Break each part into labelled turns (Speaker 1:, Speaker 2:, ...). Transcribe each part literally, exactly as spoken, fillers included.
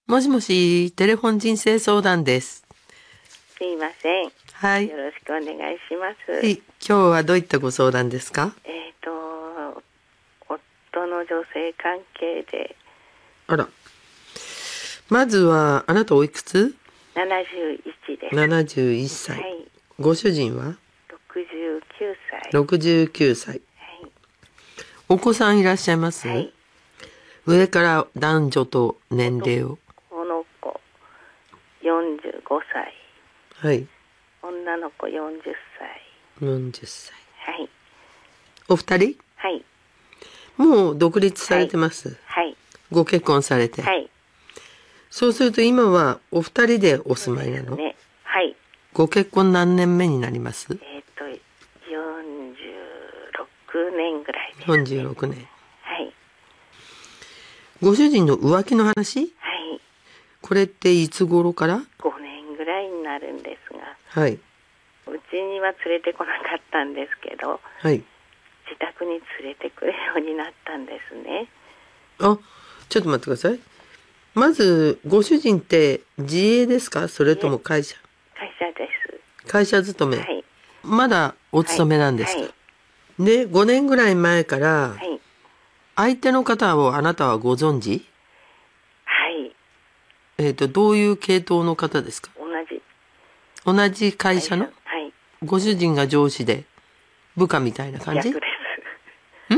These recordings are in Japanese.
Speaker 1: もしもし、テレフォン人生相談です。
Speaker 2: すいません。
Speaker 1: はい。
Speaker 2: よろしくお願いします。
Speaker 1: はい。今日はどういったご相談ですか？
Speaker 2: えっと、夫の女性関係で。
Speaker 1: あら。まずは、あなたおいくつ？
Speaker 2: ななじゅういちです。
Speaker 1: ななじゅういっさい。
Speaker 2: はい。
Speaker 1: ご主人は？
Speaker 2: ろくじゅうきゅうさい。
Speaker 1: ろくじゅうきゅうさい。
Speaker 2: はい。
Speaker 1: お子さんいらっしゃいます？
Speaker 2: はい。
Speaker 1: 上から男女と年齢を。
Speaker 2: 男の子よんじゅうごさい。
Speaker 1: はい。
Speaker 2: 女の子よんじゅっさい。
Speaker 1: よんじゅっさい。
Speaker 2: はい。
Speaker 1: お二人？
Speaker 2: はい。
Speaker 1: もう独立されてます？
Speaker 2: はい。
Speaker 1: ご結婚されて？
Speaker 2: はい。
Speaker 1: そうすると今はお二人でお住まいなの？
Speaker 2: ね。はい。
Speaker 1: ご結婚何年目になります？
Speaker 2: えっと、よんじゅうろくねんぐらいです、
Speaker 1: ね。よんじゅうろくねん。
Speaker 2: はい。
Speaker 1: ご主人の浮気の話？
Speaker 2: はい。
Speaker 1: これっていつ頃から？
Speaker 2: ごねんぐらいになるんですが。
Speaker 1: はい。
Speaker 2: うちには連れてこなかったんですけど、
Speaker 1: はい。
Speaker 2: 自宅に連れてくるようになったんですね。
Speaker 1: あ、ちょっと待ってください。まず、ご主人って自営ですか？それとも会社？
Speaker 2: 会社です。
Speaker 1: 会社勤め。
Speaker 2: はい。
Speaker 1: まだお勤めなんですか？
Speaker 2: はい。
Speaker 1: で、ごねんぐらい前から、
Speaker 2: はい。
Speaker 1: 相手の方をあなたはご存知？
Speaker 2: はい。
Speaker 1: えっと、どういう系統の方ですか？
Speaker 2: 同じ。
Speaker 1: 同じ会社の？
Speaker 2: はい。
Speaker 1: ご主人が上司で、部下みたいな感じ？
Speaker 2: 逆です。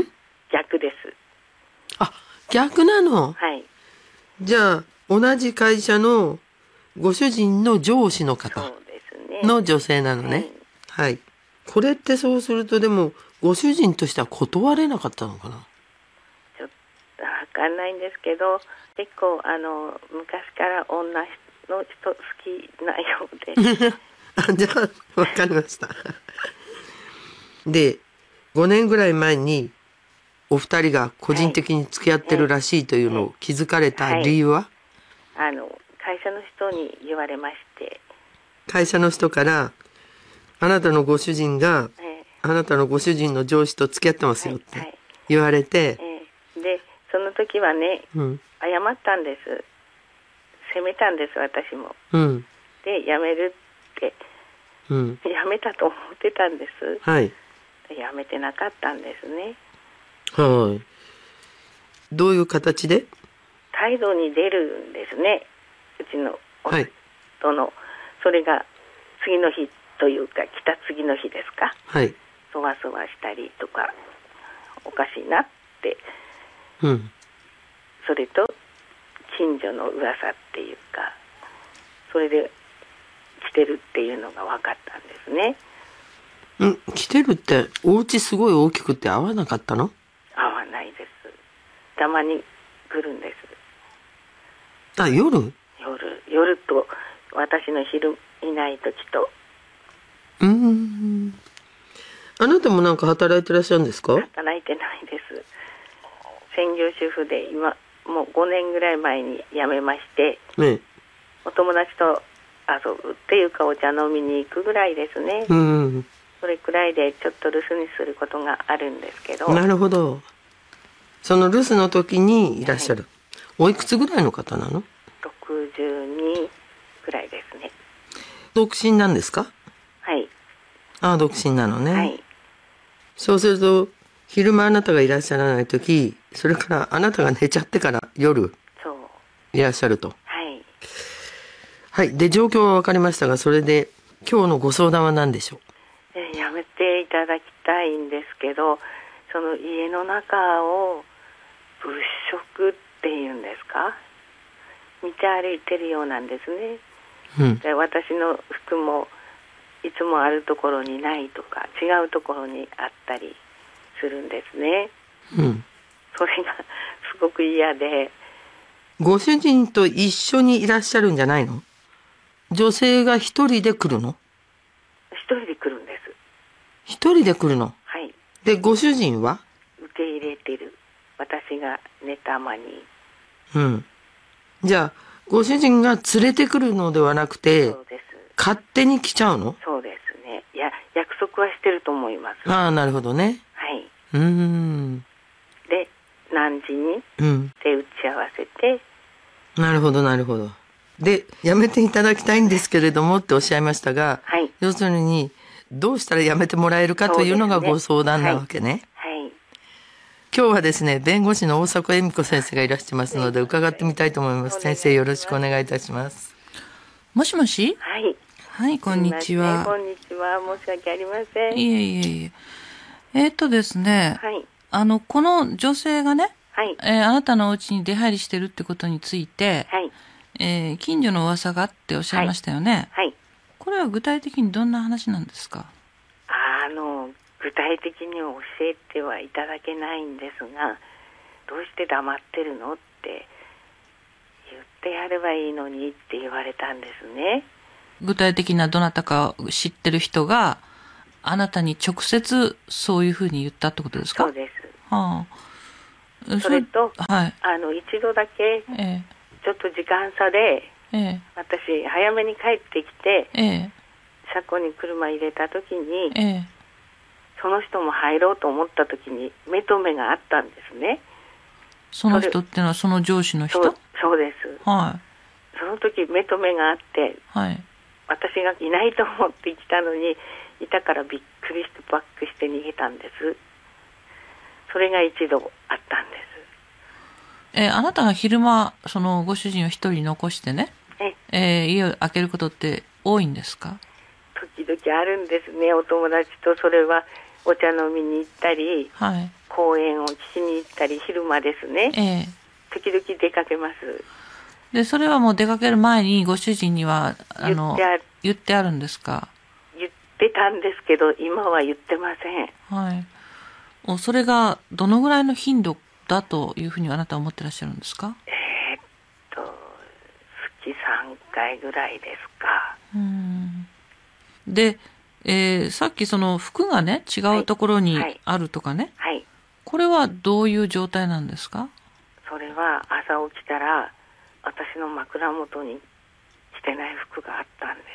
Speaker 1: ん？
Speaker 2: 逆です。
Speaker 1: あ、逆なの？
Speaker 2: はい。
Speaker 1: じゃあ、同じ会社のご主人の上司の方
Speaker 2: そうですね。
Speaker 1: の女性なのね。はい。はい。これってそうするとでも、ご主人としては断れなかったのかな？
Speaker 2: ちょっとわかんないんですけど、結構あの昔から女の人好きなようで。
Speaker 1: あ、じゃあ、わかりました。で、ごねんぐらい前に、お二人が個人的に付き合ってるらしいというのを気づかれた理由は？
Speaker 2: はい、あの会社の人に言われまして。
Speaker 1: 会社の人から、あなたのご主人が、
Speaker 2: え
Speaker 1: あなたのご主人の上司と付き合ってますよって言われて、
Speaker 2: ええ、でその時はね、うん、謝ったんです。責めたんです、私も。うん、で辞めるって、うん、辞めたと思ってたんです。はい。辞めてなかったんですね。
Speaker 1: はい。どういう形で？
Speaker 2: 態度に出るんですね、うちの夫の、はい、それが次の日というか来た次の日ですか。はい。そわそわしたりとかおかしいなって、うん、それと近所の噂っていうか、それで来てるっていうのが分かったんですね。
Speaker 1: うん、来てるってお家すごい大きくて会わなかったの？
Speaker 2: 会わないです。たまに来るんです。
Speaker 1: あ、夜？夜、
Speaker 2: 夜と私の昼いない時と。
Speaker 1: うーん。あなたもなんか働いてらっしゃるんですか？
Speaker 2: 働いてないです。専業主婦で今もうごねんぐらい前に辞めまして、ね、お友達と遊ぶっていうかお茶飲みに行くぐらいですね。うん。それくらいでちょっと留守にすることがあるんですけど。
Speaker 1: なるほど。その留守の時にいらっしゃる。はい、おいくつぐらいの方なの？
Speaker 2: ろくじゅうにぐらいですね。
Speaker 1: 独身なんですか？
Speaker 2: はい。
Speaker 1: ああ、独身なのね。
Speaker 2: はい。
Speaker 1: そうすると昼間あなたがいらっしゃらない時、それからあなたが寝ちゃってから夜いらっしゃると。
Speaker 2: はい。
Speaker 1: はい。で、状況は分かりましたが、それで今日のご相談は何でしょう？
Speaker 2: えー、やめていただきたいんですけど、その家の中を物色っていうんですか、見て歩いてるようなんですね。うん、で私の服もいつもあるところにないとか違うところにあったりするんですね。うん、それがすごく嫌で。
Speaker 1: ご主人と一緒にいらっしゃるんじゃないの？女性が一人で来るの？
Speaker 2: 一人で来るんです。
Speaker 1: 一人で来るの？
Speaker 2: はい。
Speaker 1: で、ご主人は？
Speaker 2: 受け入れてる。私が寝たまに。
Speaker 1: うん。じゃあ、ご主人が連れてくるのではなくて、
Speaker 2: そうです。
Speaker 1: 勝手に来ちゃうの？
Speaker 2: そうですね。いや、約束はしてると思います。
Speaker 1: ああ、なるほどね。
Speaker 2: はい。
Speaker 1: うーん。
Speaker 2: で、何時に、
Speaker 1: うん、
Speaker 2: で打ち合わせて、
Speaker 1: なるほどなるほど。で、やめていただきたいんですけれどもっておっしゃいましたが、
Speaker 2: はい、
Speaker 1: 要するにどうしたらやめてもらえるかというのがご相談なわけね。
Speaker 2: はい、はい、
Speaker 1: 今日はですね、弁護士の大迫恵美子先生がいらっしゃいますので伺ってみたいと思います。先生、よろしくお願いいたします。
Speaker 3: もしもし。
Speaker 2: はい、
Speaker 3: はい、こんにちは。
Speaker 2: こんにちは。申し訳ありません。
Speaker 3: いえいえいえ。えー、っとですね、
Speaker 2: はい、
Speaker 3: あのこの女性がね、
Speaker 2: はい、
Speaker 3: えー、あなたのお家に出入りしてるってことについて、
Speaker 2: はい、
Speaker 3: えー、近所の噂があっておっしゃいましたよね。
Speaker 2: はい、はい、
Speaker 3: これは具体的にどんな話なんですか？
Speaker 2: あの具体的に教えてはいただけないんですが、どうして黙ってるのって言ってやればいいのにって言われたんですね。
Speaker 3: 具体的などなたか知ってる人があなたに直接そういうふうに言ったってことですか？
Speaker 2: そうです。
Speaker 3: はあ、
Speaker 2: それと、
Speaker 3: はい、
Speaker 2: あの一度だけ
Speaker 3: ええ、
Speaker 2: ちょっと時間差で、
Speaker 3: ええ、
Speaker 2: 私早めに帰ってきて、
Speaker 3: ええ、
Speaker 2: 車庫に車入れた時に、
Speaker 3: ええ、
Speaker 2: その人も入ろうと思った時に目と目があったんですね。
Speaker 3: その人っていうのはその上司の人？
Speaker 2: そう、そうです。
Speaker 3: はい。
Speaker 2: その時目と目があって、
Speaker 3: はい。
Speaker 2: 私がいないと思って来たのにいたからびっくりしてバックして逃げたんです。それが一度あったんです。
Speaker 3: えー、あなたが昼間そのご主人を一人残してね、ええー、家を開けることって多いんですか？
Speaker 2: 時々あるんですね。お友達とそれはお茶飲みに行ったり、はい、公園を聞きに行ったり、昼間ですね、えー、時々出かけます。
Speaker 3: でそれはもう出かける前にご主人にはあの
Speaker 2: 言ってある、
Speaker 3: 言ってあるんですか？
Speaker 2: 言ってたんですけど今は言ってません。
Speaker 3: はい。それがどのぐらいの頻度だというふうにあなたは思ってらっしゃるんですか？
Speaker 2: えー、っと月さんかいぐらいですか。
Speaker 3: うん。で、えー、さっきその服がね違うところにあるとかね、
Speaker 2: はいはい、
Speaker 3: これはどういう状態なんですか？
Speaker 2: それは朝起きたら私の枕元に着てない服があったんです。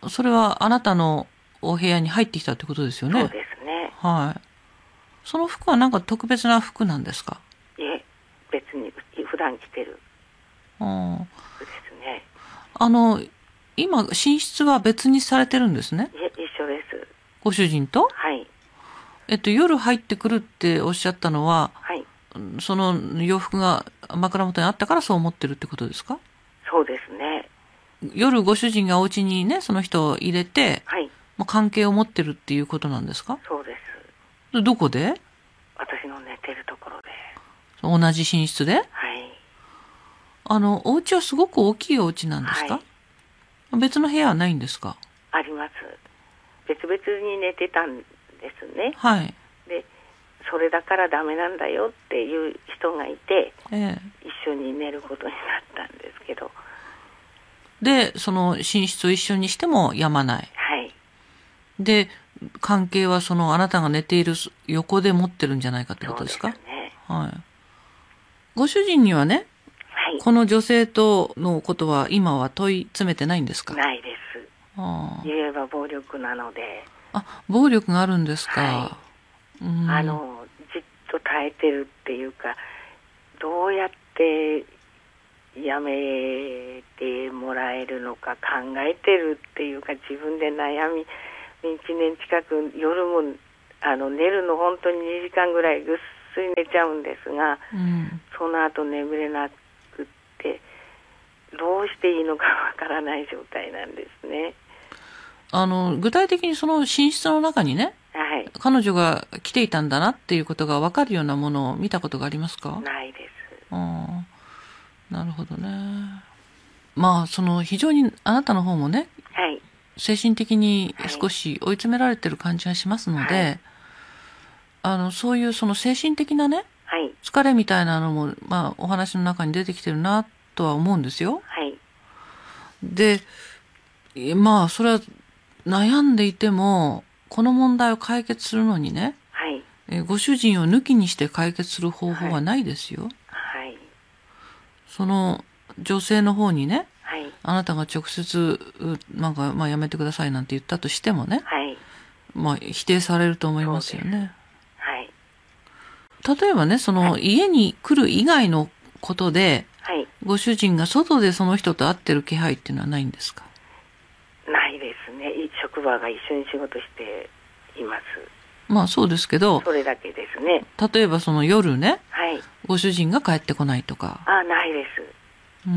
Speaker 3: それはあなたのお部屋に入ってきたってことですよね？
Speaker 2: そうですね。
Speaker 3: はい。その服はなんか特別な服なんですか？
Speaker 2: いえ、別に普段着てる服ですね。
Speaker 3: あの今寝室は別にされてるんですね？
Speaker 2: いえ、一緒です。
Speaker 3: ご主人と？
Speaker 2: はい。
Speaker 3: えっと夜入ってくるっておっしゃったのは、
Speaker 2: はい、
Speaker 3: その洋服が枕元にあったからそう思ってるってことですか？
Speaker 2: そうですね。
Speaker 3: 夜ご主人がお家にねその人を入れて、はい、もう関係を持ってるっていうことなんですか？
Speaker 2: そうです。
Speaker 3: どこで？
Speaker 2: 私の寝てるところで。
Speaker 3: 同じ寝室で？はい。あのお家はすごく大きいお家なんですか？はい、別の部屋はないんですか？
Speaker 2: あります。別々に寝てたんですね。
Speaker 3: はい。
Speaker 2: で、それだからダメなんだよっていう人がいて、ええ、一緒に寝ることになったんですけど。
Speaker 3: で、その寝室を一緒にしてもやまない。
Speaker 2: はい。
Speaker 3: で、関係はそのあなたが寝ている横で持ってるんじゃないかってことですか？
Speaker 2: そうですね。
Speaker 3: はい。ご主人にはね、はい、この女性とのことは今は問い詰めてないんですか？
Speaker 2: ないです。あ、言えば暴力なので。
Speaker 3: あ、暴力があるんですか？
Speaker 2: はい、うん、あのじっと耐えてるっていうか、どうやってやめてもらえるのか考えてるっていうか、自分で悩みいちねん近く夜もあの寝るの本当ににじかんぐらいぐっすり寝ちゃうんですが、うん、その後眠れなくってどうしていいのかわからない状態なんですね。
Speaker 3: あの具体的にその寝室の中にね、はい、彼女が来ていたんだなっていうことが分かるようなものを見たことがありますか？
Speaker 2: ないです。
Speaker 3: あ、なるほどね。まあその非常にあなたの方もね、はい、精神的に少し追い詰められてる感じがしますので、はい、あのそういうその精神的なね、はい、疲れみたいなのも、まあ、お話の中に出てきてるなとは思うんですよ。はい、でまあそれは悩んでいてもこの問題を解決するのにね、はい、えご主人を抜きにして解決する方法はないですよ。はい、その女性の方にね、はい、あなたが直接なんか、まあ、やめてくださいなんて言ったとしてもね、はい、まあ、否定されると思いますよね。はい、例えばねその、はい、家に来る以外のことで、はい、 ご主人が外でその人と会ってる気配っていうのはないんですか？
Speaker 2: ないですね。職場が一緒に仕事しています。
Speaker 3: まあそうですけど、
Speaker 2: それだけですね。
Speaker 3: 例えばその夜ね、
Speaker 2: はい、
Speaker 3: ご主人が帰ってこないとか。
Speaker 2: あ、ないです。
Speaker 3: うん。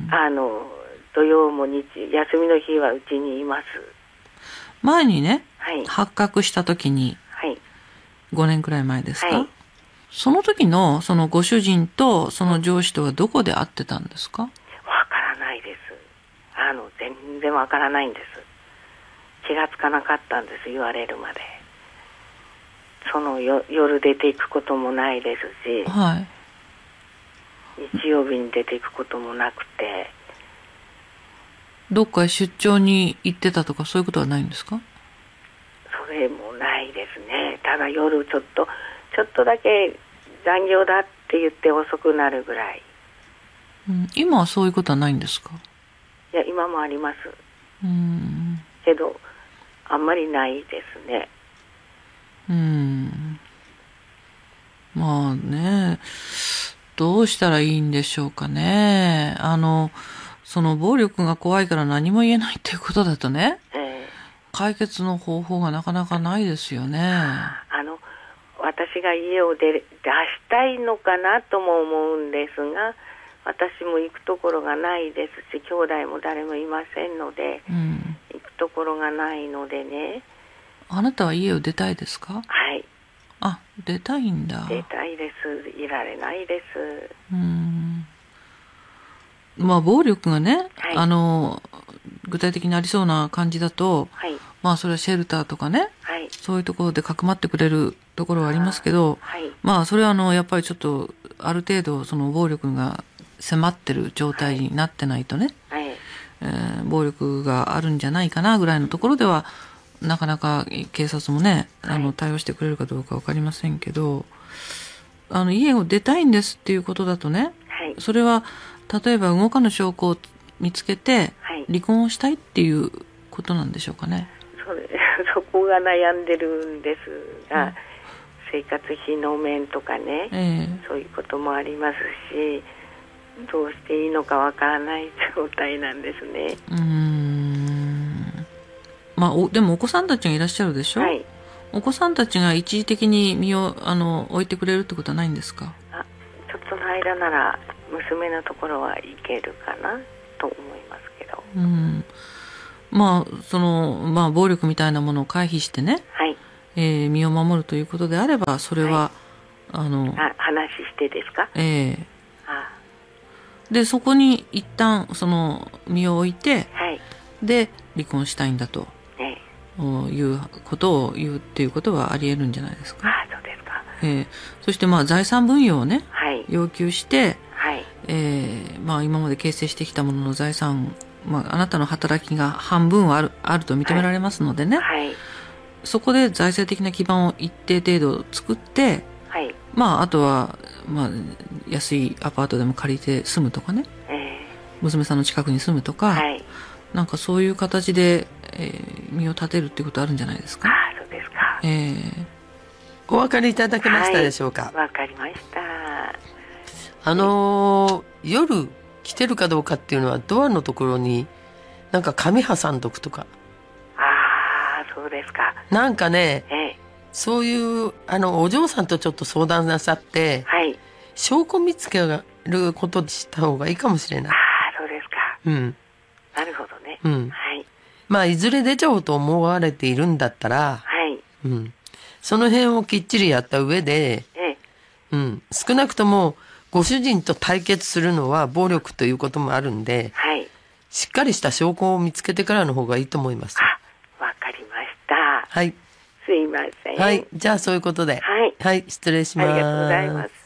Speaker 2: あの土曜も日休みの日はうちにいます。
Speaker 3: 前にね、
Speaker 2: はい、
Speaker 3: 発覚した時に、
Speaker 2: はい、
Speaker 3: ごねんくらい前ですか、
Speaker 2: はい、
Speaker 3: その時のそのご主人とその上司とはどこで会ってたんですか？
Speaker 2: わからないです。あの全然わからないんです。気がつかなかったんです、言われるまで。そのよ夜出ていくこともないですし、
Speaker 3: はい、
Speaker 2: 日曜日に出ていくこともなくて。
Speaker 3: どっかへ出張に行ってたとかそういうことはないんですか？
Speaker 2: それもないですね。ただ夜ちょっとちょっとだけ残業だって言って遅くなるぐらい、
Speaker 3: うん、今はそういうことはないんですか？
Speaker 2: いや、今もあります。
Speaker 3: うん、
Speaker 2: けどあんまりないですね。
Speaker 3: うん、まあね、どうしたらいいんでしょうかね。あのその暴力が怖いから何も言えないっていうことだとね、えー、解決の方法がなかなかないですよね。
Speaker 2: あの私が家を出出したいのかなとも思うんですが、私も行くところがないですし、兄弟も誰もいませんので、うん、行くところがないのでね。
Speaker 3: あなたは家を出たいですか？
Speaker 2: はい。
Speaker 3: あ、出たいんだ。
Speaker 2: 出たいです。いられないです。
Speaker 3: うん。まあ暴力がね、はい、あの具体的にありそうな感じだと、はい、まあそれはシェルターとかね、はい、そういうところでかくまってくれるところはありますけど、はい、まあそれはあのやっぱりちょっとある程度その暴力が迫ってる状態になってないとね、はいえー、暴力があるんじゃないかなぐらいのところではなかなか警察もね、はい、あの対応してくれるかどうか分かりませんけど、あの家を出たいんですっていうことだとね、はい、それは例えば動かぬ証拠を見つけて離婚をしたいっていうことなんでしょうかね。
Speaker 2: はい、そ, そこが悩んでるんですが、うん、生活費の面とかね、えー、そういうこともありますし、どうしていいのかわからない状態なんですね。
Speaker 3: うーん、まあ、おでもお子さんたちがいらっしゃるでしょ、はい、お子さんたちが一時的に身をあの置いてくれるってことはないんですか？
Speaker 2: あ、ちょっとの間なら娘のところは行けるかなと思いますけど、
Speaker 3: うん、まあそのまあ暴力みたいなものを回避してね、はいえー、身を守るということであればそれは、はい、あの
Speaker 2: あ話してですか？
Speaker 3: ええー、あでそこに一旦その身を置いて、はい、で離婚したいんだと、えー、いうことを言うっていうことはありえるんじゃないですか？
Speaker 2: あ、そうですか。
Speaker 3: えー、そしてまあ財産分与をね、はい、要求して
Speaker 2: はい
Speaker 3: えーまあ、今まで形成してきたものの財産、まあ、あなたの働きが半分はある、あると認められますのでね、はいはい、そこで財政的な基盤を一定程度作って、はいまあ、あとは、まあ、安いアパートでも借りて住むとかね、えー、娘さんの近くに住むとか、はい、なんかそういう形で、えー、身を立てるっていうことあるんじゃないですか？
Speaker 2: あ、そうですか。
Speaker 3: えー、
Speaker 1: お分かりいただけましたでしょうか？
Speaker 2: はい、分かりました。
Speaker 1: あのー、夜来てるかどうかっていうのはドアのところになんか紙挟んどくとか。
Speaker 2: ああ、そうですか。
Speaker 1: なんかね、
Speaker 2: ええ、
Speaker 1: そういうあのお嬢さんとちょっと相談なさって、はい、証拠見つけることにした方がいいかもしれない。
Speaker 2: ああ、そうですか。
Speaker 1: うん。
Speaker 2: なるほどね。
Speaker 1: うん。
Speaker 2: はい。
Speaker 1: まあいずれ出ちゃおうと思われているんだったら、
Speaker 2: はい。
Speaker 1: うん。その辺をきっちりやった上で、ええ、うん。少なくともご主人と対決するのは暴力ということもあるんで、はい、しっかりした証拠を見つけてからの方がいいと思います。
Speaker 2: あ、わかりました。
Speaker 1: はい。
Speaker 2: すいません。
Speaker 1: はい。じゃあそういうことで。
Speaker 2: はい。
Speaker 1: はい。失礼します。
Speaker 2: ありがとうございます。